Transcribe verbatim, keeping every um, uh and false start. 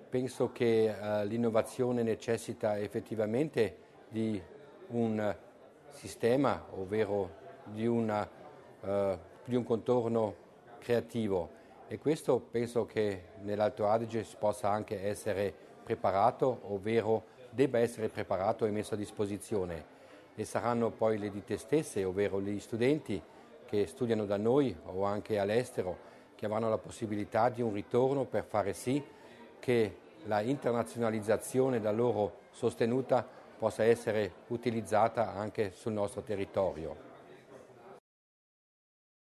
penso che uh, l'innovazione necessita effettivamente di un sistema, ovvero di, una, uh, di un contorno creativo, e questo penso che nell'Alto Adige possa anche essere preparato, ovvero debba essere preparato e messo a disposizione, e saranno poi le ditte stesse, ovvero gli studenti che studiano da noi o anche all'estero, che avranno la possibilità di un ritorno per fare sì che la internazionalizzazione da loro sostenuta possa essere utilizzata anche sul nostro territorio.